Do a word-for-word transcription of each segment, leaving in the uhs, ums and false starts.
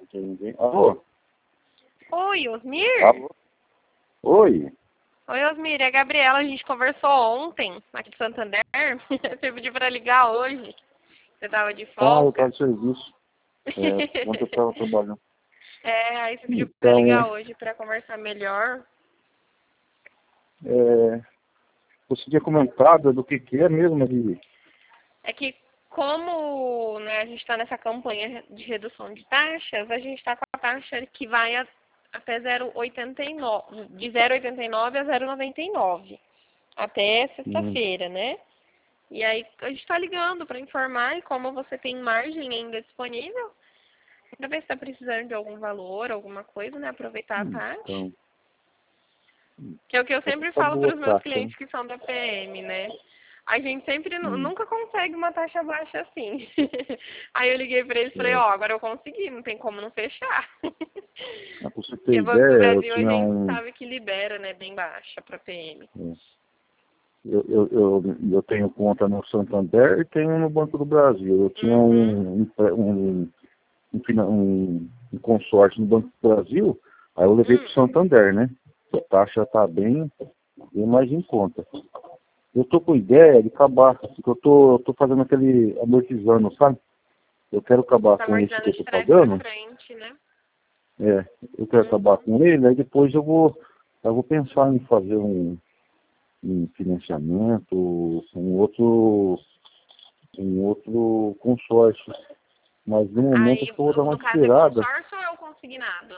tem ninguém. Alô? Oi, Osmir? Alô? Oi? Oi, Osmir, é a Gabriela, a gente conversou ontem, aqui de Santander. Você pediu pra ligar hoje. Você tava de Ah, eu folga. tava de serviço. É, ontem eu tava trabalhando. É, aí você pediu Então, pra ligar hoje pra conversar melhor. É, você tinha comentado do que que é mesmo ali? É que como, né, a gente está nessa campanha de redução de taxas, a gente está com a taxa que vai a, até zero vírgula oitenta e nove, de zero vírgula oitenta e nove a zero vírgula noventa e nove, até Hum, sexta-feira, né? E aí a gente está ligando para informar, e como você tem margem ainda disponível, para ver se está precisando de algum valor, alguma coisa, né? Aproveitar a taxa. então, Que é o que eu é sempre tá falo boa para a os meus taxa, né? clientes que são da P M, né? A gente sempre nu- Hum, nunca consegue uma taxa baixa assim. Aí eu liguei para eles e falei, é. ó, agora eu consegui, não tem como não fechar. Mas pra você ter Porque o Banco do ideia, eu Brasil a tinha gente um... sabe que libera, né, bem baixa para P M. é, Eu, eu, eu, eu tenho conta no Santander e tenho no Banco do Brasil. Eu tinha Uhum. um, um, um, um, fina- um- um consórcio no Banco do Brasil, aí eu levei para o Hum. Santander, né? A taxa está bem, bem mais em conta. Eu tô com ideia de acabar, porque eu tô, eu tô fazendo aquele amortizando, sabe? Eu quero acabar Tá com isso que amortizando eu de tô trás para pagando. frente, né? É, eu quero acabar Uhum. com ele, aí depois eu vou, eu vou pensar em fazer um, um financiamento, um outro, um outro consórcio. Mas no momento acho Aí, que eu vou dar uma no caso, é esperada. consórcio ou é o consignado?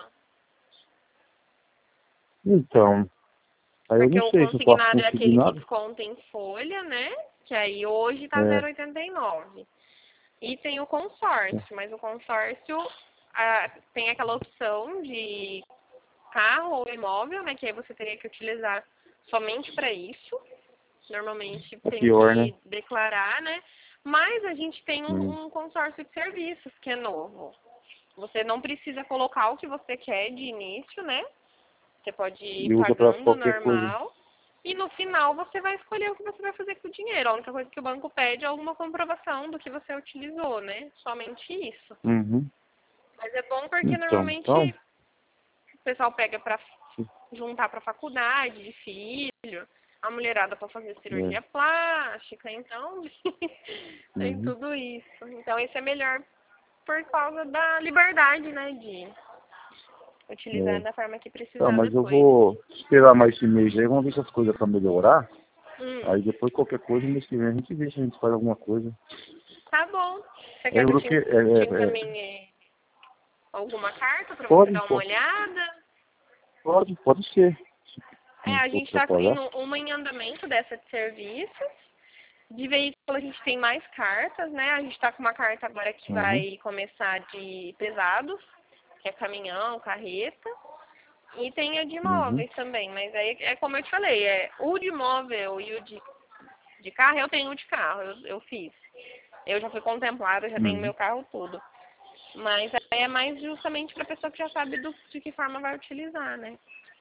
Então, aí eu Porque não o sei se eu faço consignado é aquele que consignado. desconta em folha, né? Que aí hoje tá É, zero vírgula oitenta e nove. E tem o é. consórcio, mas o consórcio ah, tem aquela opção de carro ou imóvel, né? Que aí você teria que utilizar somente para isso. Normalmente É tem pior, né? que declarar, né? Mas a gente tem Hum. um, um consórcio de serviços que é novo. Você não precisa colocar o que você quer de início, né? Você pode ir E usa para pagando qualquer coisa. normal. E no final você vai escolher o que você vai fazer com o dinheiro. A única coisa que o banco pede é alguma comprovação do que você utilizou, né? Somente isso. Uhum. Mas é bom porque Então, então, normalmente o pessoal pega pra juntar pra faculdade de filho, a mulherada pra fazer é. cirurgia plástica, então tem Uhum. tudo isso. Então esse é melhor por causa da liberdade, né? De utilizar É. da forma que Tá, precisar mas eu depois. vou esperar mais esse mês aí, vamos ver se as coisas para melhorar. Hum. Aí depois qualquer coisa, mês que vem a gente vê se a gente faz alguma coisa. Tá bom. Você É, quer que eu eu te, que, é, te é, é, encaminhe alguma carta para você pode, dar uma pô, olhada? pode, pode ser. Se É, não a for gente está com preparar. indo uma em andamento dessa de serviços. De veículo a gente tem mais cartas, né? A gente está com uma carta agora que Uhum. vai começar de pesados, que é caminhão, carreta. E tem a de Uhum. imóveis também, mas aí é como eu te falei, é o de imóvel e o de, de carro, eu tenho o de carro, eu, eu fiz. Eu já fui contemplada, já tenho Uhum. meu carro tudo. Mas aí é mais justamente para a pessoa que já sabe do, de que forma vai utilizar, né?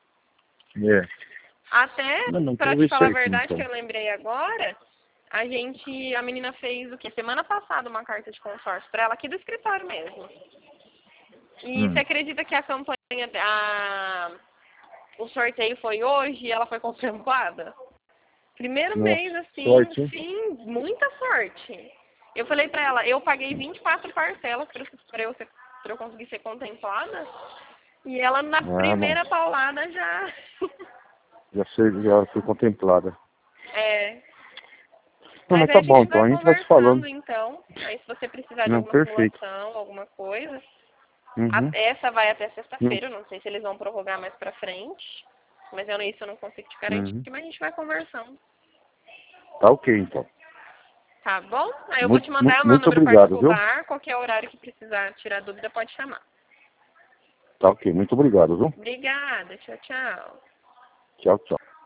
É. Até, Não, não, para então te vê falar a certinho, verdade, que então. eu lembrei agora, a gente, a menina fez o quê? Semana passada uma carta de consórcio para ela aqui do escritório mesmo. E você Hum. acredita que a campanha, a, o sorteio foi hoje e ela foi contemplada? Primeiro Nossa, mês, assim, sorte, hein? sim, muita sorte. Eu falei pra ela, eu paguei vinte e quatro parcelas pra pra eu, ser- pra eu conseguir ser contemplada. E ela na Ah, não. primeira paulada já. Já, sei, já fui contemplada. É. Não, Mas mas aí tá a bom, gente então vai a gente vai se falando. conversando então. Aí se você precisar de Não, alguma perfeito. simulação, alguma coisa. Uhum. a- Essa vai até Hum. sexta-feira, eu não sei se eles vão prorrogar mais pra frente. Mas eu, isso eu não consigo te garantir, Uhum. mas a gente vai conversando. Tá ok, então. Tá bom? Aí eu vou Muito, te mandar muito, o meu muito número obrigado, viu? particular, qualquer horário que precisar tirar dúvida pode chamar. Tá ok, muito obrigado, viu? Obrigada, tchau, tchau. Tchau, tchau.